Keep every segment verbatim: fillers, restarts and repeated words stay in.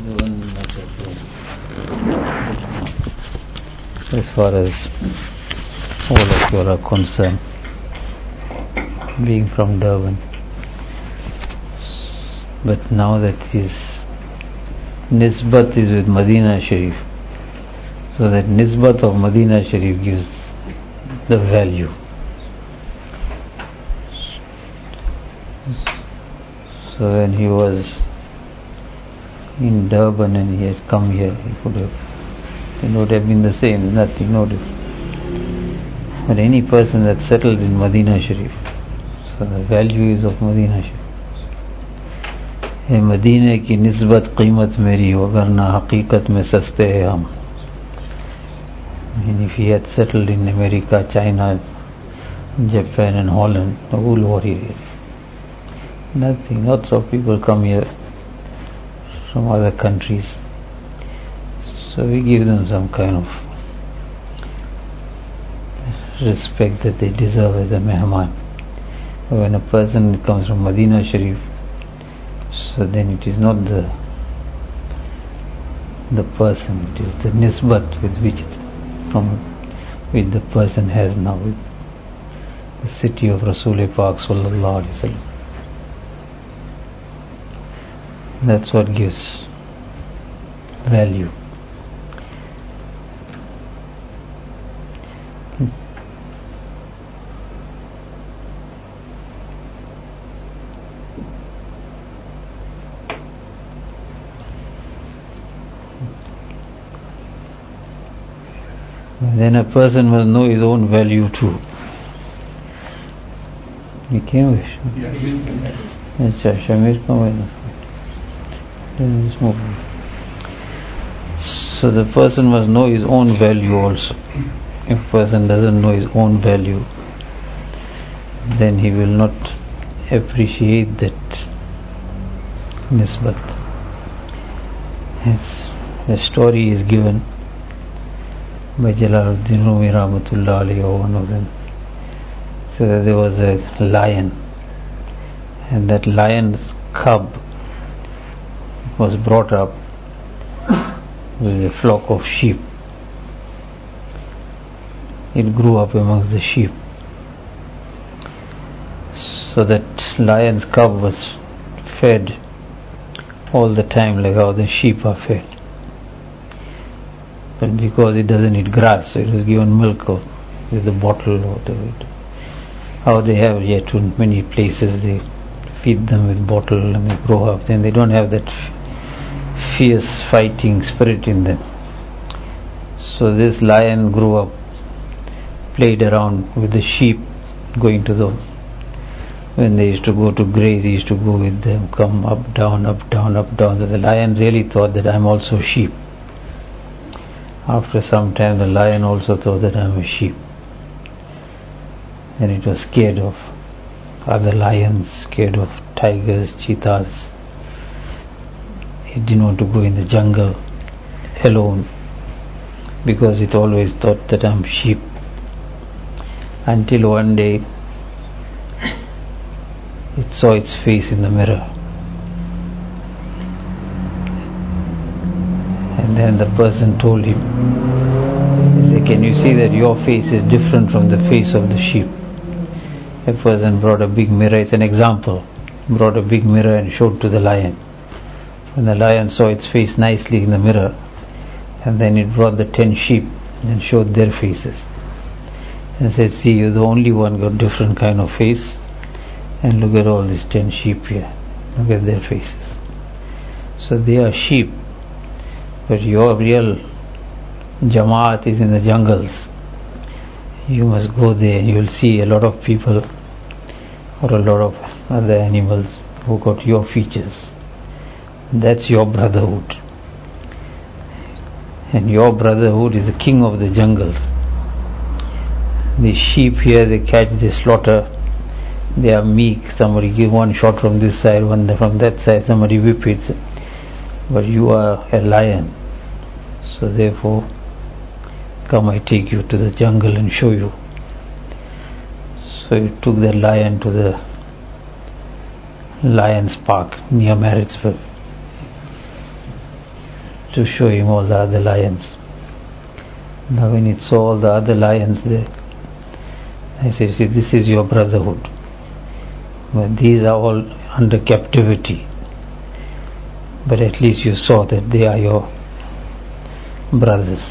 As far as all of you are concerned, being from Durban, but now that his nisbat is with Medina Sharif, so that nisbat of Medina Sharif gives the value. So when he was in Durban and he had come here, he could have, it would have been the same, nothing, no different. But any person that settles in Medina Sharif, so the value is of Medina Sharif. मदीने की निस्बत कीमत मेरी वगरना हकीकत में सस्ते हैं हम. And if he had settled in America, China, Japan and Holland, who will worry really? Nothing. Lots of people come here from other countries, so we give them some kind of respect that they deserve as a mehman. When a person comes from Medina Sharif, so then it is not the the person, it is the nisbat with which from which the person has now with the city of Rasul Pak sallallahu alaihi wasallam. That's what gives value. Then a person must know his own value too. You came with Acha, Shamir, come in. So the person must know his own value also. If a person doesn't know his own value, then he will not appreciate that nisbat. Yes, the story is given by Jalaluddin Rumi Rahmatullah alayhi, or one of them. So that there was a lion, and that lion's cub was brought up with a flock of sheep. It grew up amongst the sheep. So that lion's cub was fed all the time like how the sheep are fed. But because it doesn't eat grass, so it was given milk or with a bottle or whatever. How they have yet in many places, they feed them with bottle and they grow up. Then they don't have that fierce fighting spirit in them. So this lion grew up, played around with the sheep, going to the, when they used to go to graze, he used to go with them, come up, down, up, down, up, down. So the lion really thought that I'm also a sheep. After some time the lion also thought that I'm a sheep. And it was scared of other lions, scared of tigers, cheetahs. It didn't want to go in the jungle alone because it always thought that I'm sheep. Until one day it saw its face in the mirror. And then the person told him, he said, can you see that your face is different from the face of the sheep? A person brought a big mirror, it's an example, brought a big mirror and showed to the lion. And the lion saw its face nicely in the mirror, and then it brought the ten sheep and showed their faces. And said, see, you're the only one got different kind of face, and look at all these ten sheep here, look at their faces. So they are sheep, but your real Jamaat is in the jungles. You must go there and you will see a lot of people or a lot of other animals who got your features. That's your brotherhood. And your brotherhood is the king of the jungles. The sheep here, they catch, they slaughter, they are meek. Somebody give one shot from this side, one from that side, somebody whip it. But you are a lion. So therefore, come, I take you to the jungle and show you. So he took the lion to the Lions Park near Maritzburg. to show him all the other lions. Now when it saw all the other lions there, I said, see, this is your brotherhood. But these are all under captivity. But at least you saw that they are your brothers.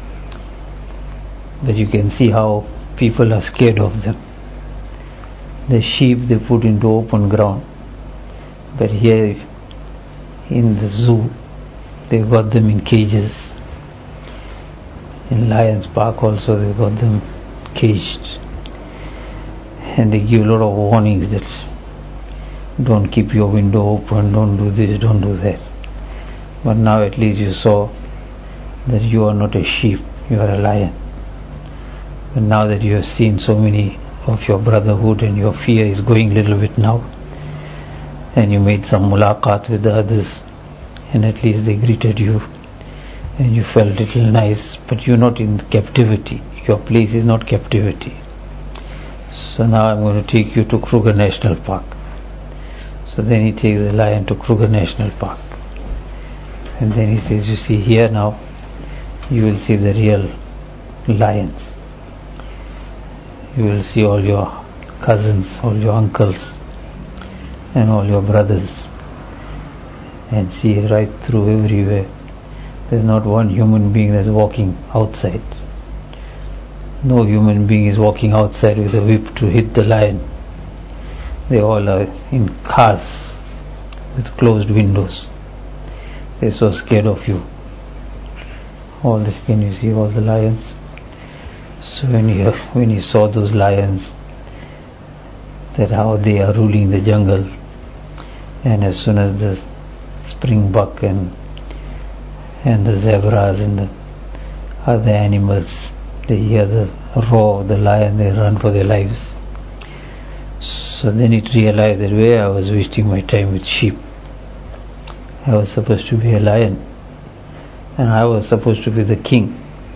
But you can see how people are scared of them. The sheep they put into open ground. But here in the zoo, they got them in cages. In Lions Park also they got them caged. And they give a lot of warnings that don't keep your window open, don't do this, don't do that. But now at least you saw that you are not a sheep, you are a lion. But now that you have seen so many of your brotherhood and your fear is going a little bit now, and you made some mulaqat with the others, and at least they greeted you and you felt a little nice, but you're not in captivity. Your place is not captivity. So now I'm going to take you to Kruger National Park. So then he takes the lion to Kruger National Park. And then he says, you see here now, you will see the real lions. You will see all your cousins, all your uncles, and all your brothers. And see right through everywhere. There's not one human being that's walking outside. No human being is walking outside with a whip to hit the lion. They all are in cars with closed windows. They're so scared of you. All this, can you see all the lions? So when he, when he saw those lions, that how they are ruling the jungle, and as soon as the springbuck and and the zebras and the other animals, they hear the roar of the lion, they run for their lives. So then it realized that where I was wasting my time with sheep. I was supposed to be a lion, and I was supposed to be the king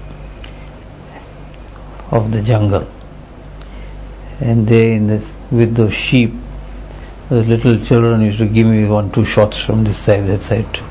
of the jungle. And there in the, with those sheep, those little children used to give me one, two shots from this side, that side too.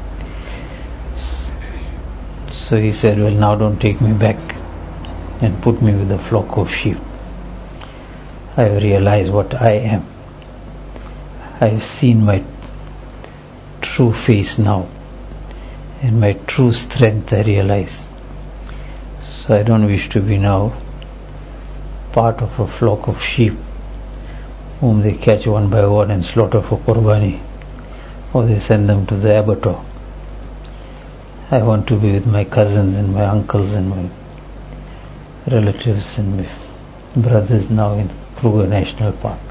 So he said, well, now don't take me back and put me with a flock of sheep. I have realized what I am. I have seen my true face now, and my true strength I realize. So I don't wish to be now part of a flock of sheep whom they catch one by one and slaughter for qurbani, or they send them to the abattoir. I want to be with my cousins and my uncles and my relatives and my brothers now in Kruger National Park.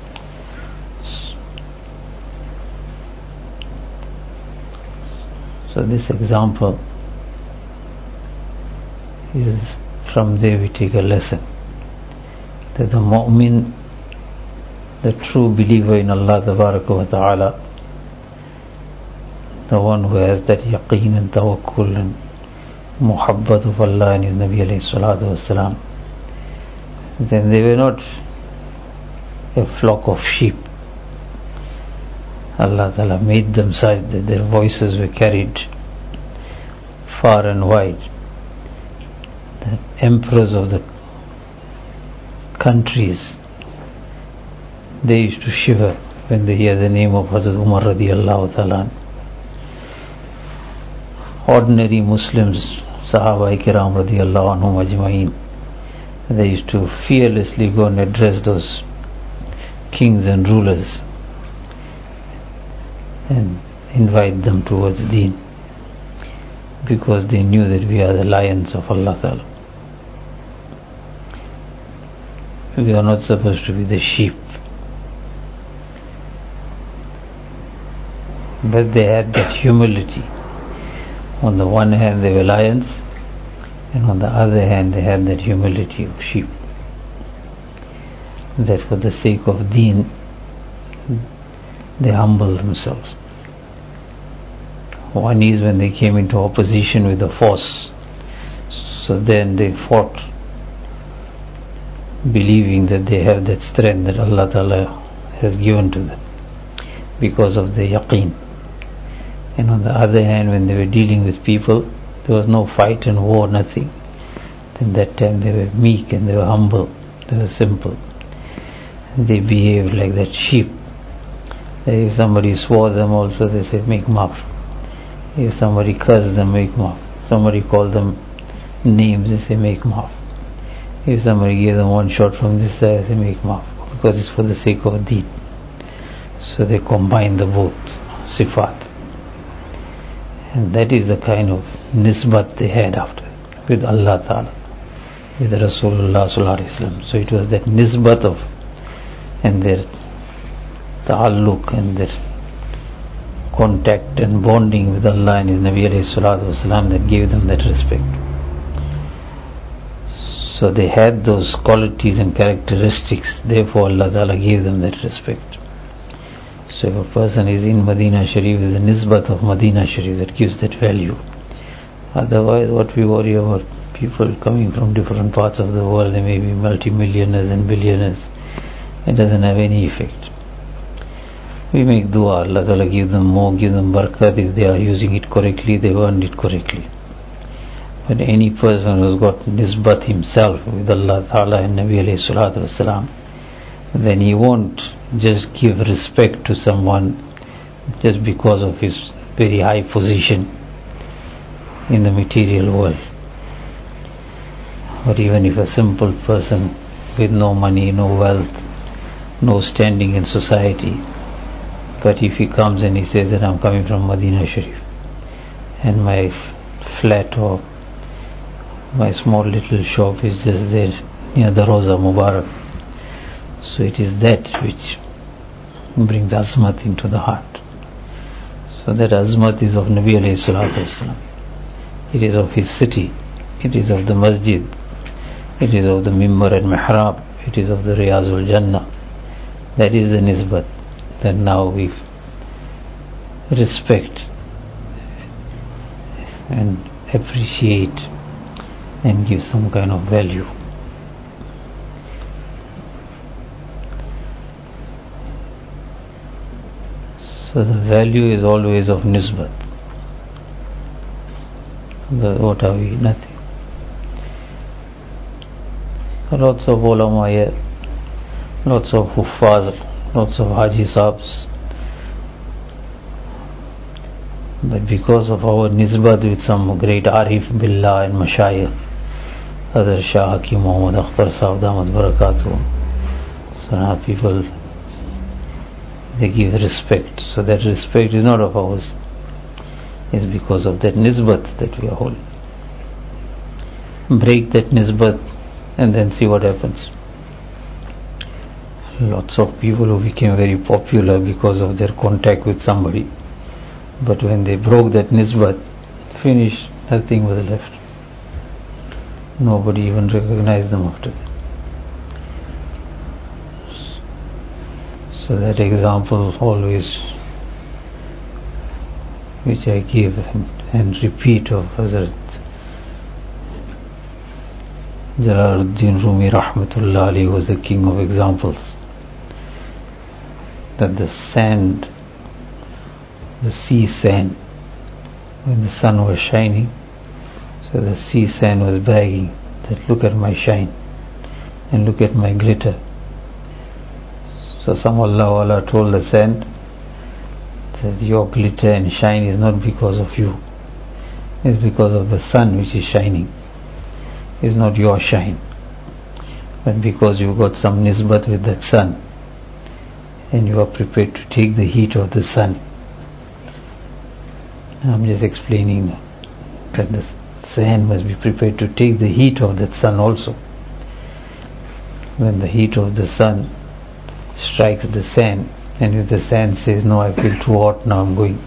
So this example is, from there we take a lesson that the mu'min, the true believer in Allah Tabaraka wa Ta'ala, the one who has that yaqeen and tawakkul and muhabbat of Allah and His Nabi alayhi salatu wasalam, then they were not a flock of sheep. Allah Ta'ala made them such that their voices were carried far and wide. The emperors of the countries, they used to shiver when they hear the name of Hazrat Umar radiallahu ta'ala. Ordinary Muslims, Sahaba Kiram radiallahu anhum ajma'in, they used to fearlessly go and address those kings and rulers and invite them towards deen, because they knew that we are the lions of Allah Ta'ala. We are not supposed to be the sheep. But they had that humility. On the one hand they were lions, and on the other hand they had that humility of sheep, that for the sake of deen they humble themselves. One is when they came into opposition with the force, so then they fought, believing that they have that strength that Allah Ta'ala has given to them because of the yaqeen. And on the other hand, when they were dealing with people, there was no fight and war, nothing. Then that time they were meek and they were humble, they were simple. They behaved like that sheep. If somebody swore them also, they said, make maaf. If somebody cursed them, make maaf. Somebody called them names, they say, make maaf. If somebody gave them one shot from this side, they say, make maaf. Because it's for the sake of deen. So they combine the both sifat. And that is the kind of nisbat they had after, with Allah Ta'ala, with Rasulullah Sallallahu Alaihi Wasallam. So it was that nisbat of, and their ta'alluq and their contact and bonding with Allah and His Nabi Alayhi Salatu Wasalam that gave them that respect. So they had those qualities and characteristics, therefore Allah Ta'ala gave them that respect. So if a person is in Medina Sharif, is a nisbat of Medina Sharif that gives that value. Otherwise, what we worry about, people coming from different parts of the world, they may be multi-millionaires and billionaires, it doesn't have any effect. We make dua, Allah Ta'ala give them more, give them barakat. If they are using it correctly, they earned it correctly. But any person who's got nisbat himself with Allah Ta'ala and Nabi Alayhi Salatu Wasalam, then he won't just give respect to someone just because of his very high position in the material world. Or even if a simple person with no money, no wealth, no standing in society, but if he comes and he says that I'm coming from Medina Sharif and my f- flat or my small little shop is just there near the Roza Mubarak, so it is that which brings azmat into the heart. So that azmat is of Nabi Alayhi Salatu Wasalam. It is of his city, it is of the masjid, it is of the mimbar and mihrab, it is of the Riyazul Jannah. That is the nisbat that now we respect and appreciate and give some kind of value. So the value is always of nisbat. The, what are we? Nothing. Lots of ulama here, lots of huffaz, lots of haji sahabs. But because of our nisbat with some great arif billah and mashayikh, Hazrat Shah Hakim Muhammad Akhtar Sahib Damat Barakatuh, so now people, they give respect. So that respect is not of ours, it's because of that nisbat that we are holding. Break that nisbat and then see what happens. Lots of people who became very popular because of their contact with somebody, but when they broke that nisbat, finished, nothing was left. Nobody even recognized them after that. So that example always which I give and, and repeat of Hazrat Jalaluddin Rumi Rahmatullah Ali was the king of examples. That the sand, the sea sand, when the sun was shining, so the sea sand was bragging that look at my shine and look at my glitter. So some Allah Allah told the sand that your glitter and shine is not because of you, it's because of the sun which is shining. It's not your shine, but because you got some nisbat with that sun and you are prepared to take the heat of the sun. I'm just explaining that the sand must be prepared to take the heat of that sun also. When the heat of the sun strikes the sand, and if the sand says, no, I feel too hot, now I'm going,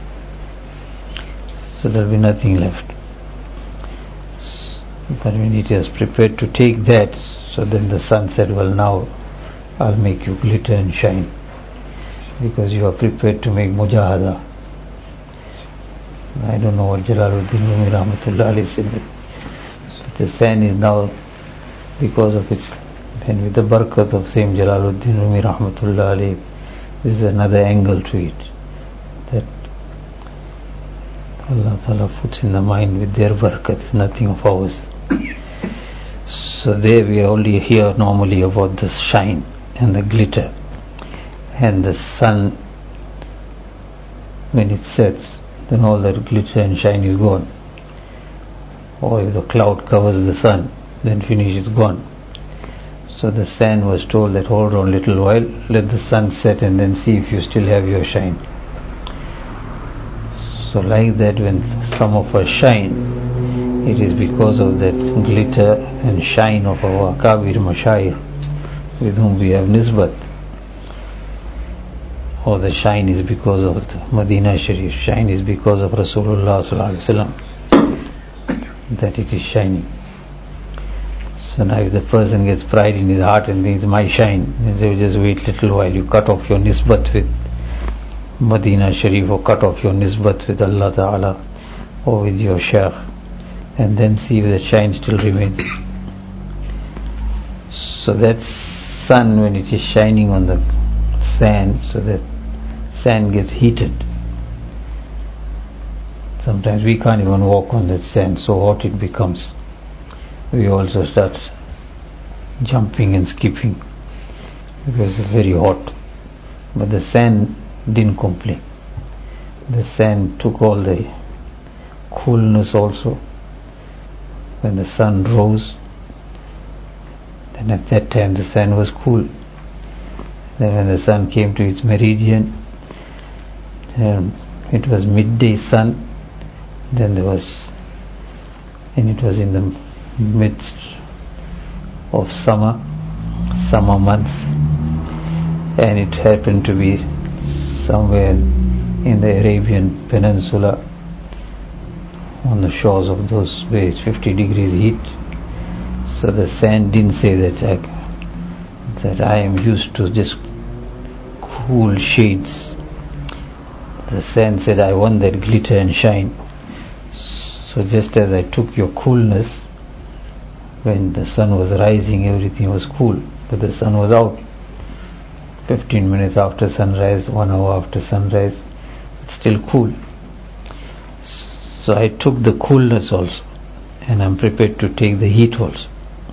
so there will be nothing left. But when it is prepared to take that, so then the sun said, well, now I'll make you glitter and shine, because you are prepared to make mujahada. I don't know what Jalaluddin Rumi Rahmatullah Ali said, but the sand is now, because of its, and with the barakat of same Jalaluddin Rumi Rahmatullah Ali, there is another angle to it, that Allah Ta'ala puts in the mind with their barakat, it's nothing of ours. So there we only hear normally about the shine and the glitter, and the sun when it sets, then all that glitter and shine is gone. Or if the cloud covers the sun, then finish, it's gone. So the sand was told that hold on a little while, let the sun set and then see if you still have your shine. So like that, when some of us shine, it is because of that glitter and shine of our Kabir Mashayikh with whom we have nisbat. Or the shine is because of the Madinah Sharif, shine is because of Rasulullah Sallallahu Alaihi Wasallam, that it is shining. So now if the person gets pride in his heart and thinks, my shine, then they will just wait a little while, you cut off your nisbat with Madinah Sharif, or cut off your nisbat with Allah Ta'ala, or with your Shaykh, and then see if the shine still remains. So that sun, when it is shining on the sand, so that sand gets heated. Sometimes we can't even walk on that sand, so hot it becomes. We also start jumping and skipping because it's very hot. But the sand didn't complain. The sand took all the coolness also. When the sun rose, then at that time the sand was cool. Then when the sun came to its meridian, and it was midday sun, then there was, and it was in the midst of summer, summer months, and it happened to be somewhere in the Arabian Peninsula on the shores of those where it's fifty degrees heat. So the sand didn't say that I, that I am used to just cool shades. The sand said, I want that glitter and shine. So just as I took your coolness, when the sun was rising, everything was cool, but the sun was out. Fifteen minutes after sunrise, one hour after sunrise, it's still cool. So I took the coolness also, and I'm prepared to take the heat also.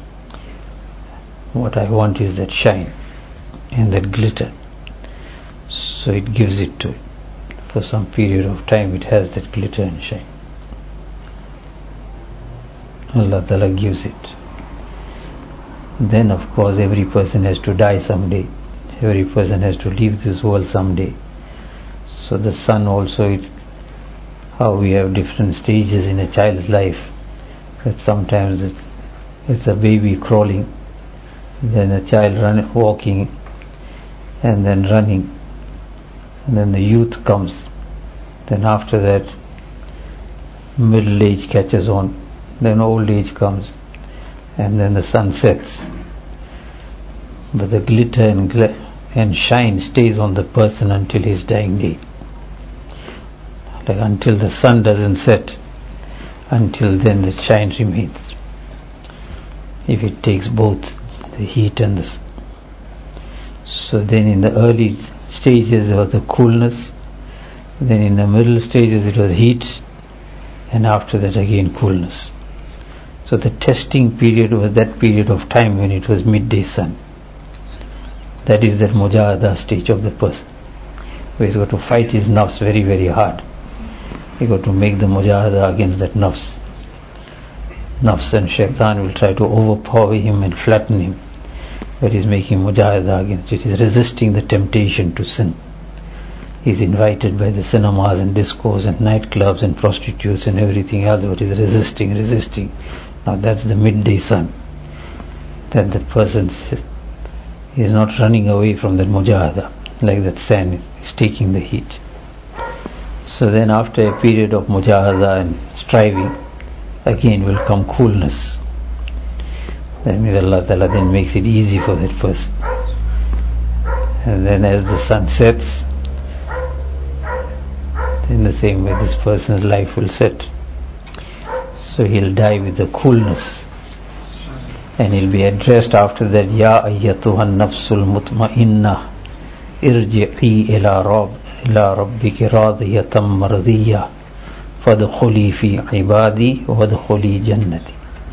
What I want is that shine and that glitter. So it gives it to it. For some period of time it has that glitter and shine. Allah Ta'ala gives it. Then of course every person has to die someday. Every person has to leave this world someday. So the sun also, it, how we have different stages in a child's life. That sometimes it, it's a baby crawling, then a child run, walking, and then running, and then the youth comes. Then after that middle age catches on, then old age comes, and then the sun sets. But the glitter and, gl- and shine stays on the person until his dying day. Like until the sun doesn't set, until then the shine remains. If it takes both the heat and the sun. So then in the early stages there was the coolness, then in the middle stages it was heat, and after that again coolness. So the testing period was that period of time when it was midday sun. That is that mujahada stage of the person, where he's got to fight his nafs very very hard. He got to make the mujahada against that nafs. Nafs and shaitan will try to overpower him and flatten him, but he's making mujahada against it. He's resisting the temptation to sin. He's invited by the cinemas and discos and nightclubs and prostitutes and everything else, but he's resisting, resisting. Now that's the midday sun. That the person is not running away from that mujahada, like that sand is taking the heat. So then after a period of mujahada and striving, again will come coolness. That means Allah Ta'ala then makes it easy for that person. And then as the sun sets, in the same way this person's life will set. So he'll die with the coolness, and he'll be addressed after that, Ya ayyatuhan nafsul mutma'inna irji'i ila rabb ila rabbiki radiyatan mardiyya فَادْخُلِي فِي عِبَادِي وَادْخُلِي جَنَّتِي.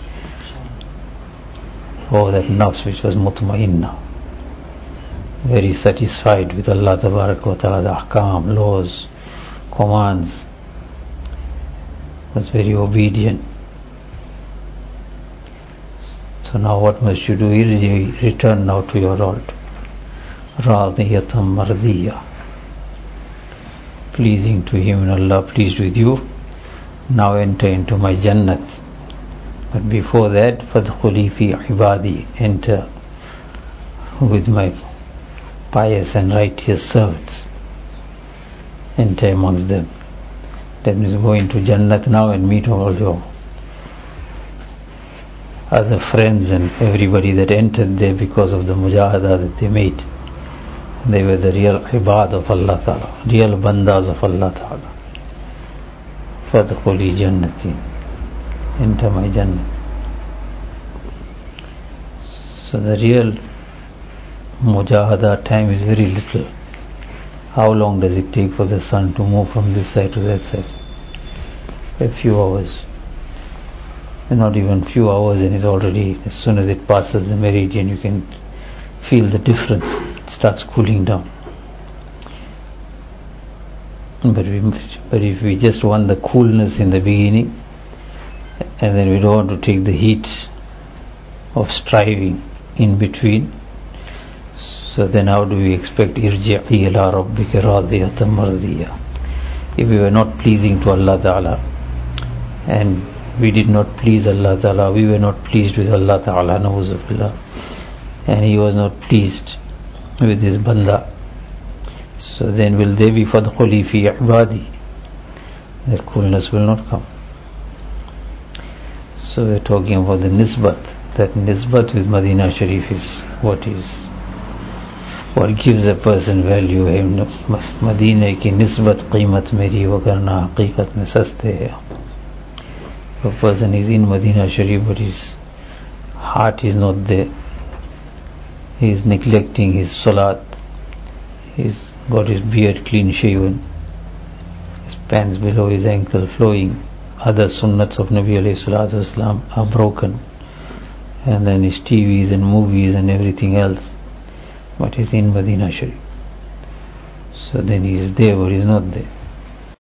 Oh, that nafs which was mutmainna, very satisfied with Allah Tabaraka wa Ta'ala, the ahkam, laws, commands, was very obedient. So now what must you do? Irji, return now to your Lord. Radiyatam mardiya, pleasing to Him, and Allah pleased with you. Now enter into my Jannat. But before that, fadkhuli fi ibadi, enter with my pious and righteous servants. Enter amongst them. That means go into Jannat now and meet all your other friends and everybody that entered there because of the mujahada that they made. They were the real ibad of Allah Ta'ala, real bandas of Allah Ta'ala. Fadkhuli jannati, enter my Jannah. So the real mujahada time is very little. How long does it take for the sun to move from this side to that side? A few hours. And not even few hours, and it's already, as soon as it passes the meridian, you can feel the difference. It starts cooling down. But, we, but if we just want the coolness in the beginning, and then we don't want to take the heat of striving in between, so then how do we expect irji'i ila rabbika radiyatan mardiya? If we were not pleasing to Allah Ta'ala, and we did not please Allah Ta'ala, we were not pleased with Allah Ta'ala, na'uzubillah, and He was not pleased with His banda, so then will they be fadkhuli fi ibadi? That coolness will not come. So we're talking about the nisbat. That nisbat with Madinah Sharif is what is what gives a person value. Madinah ki nisbat qimat meri wagarna haqiqat mein saste hai. If a person is in Madinah Sharif but his heart is not there, he is neglecting his salat, he's got his beard clean shaven, his pants below his ankle flowing, other sunnats of Nabi alayhi salatu wasalam are broken, and then his T Vs and movies and everything else, but he's in Madinah Sharif. So then he is there but he is not there.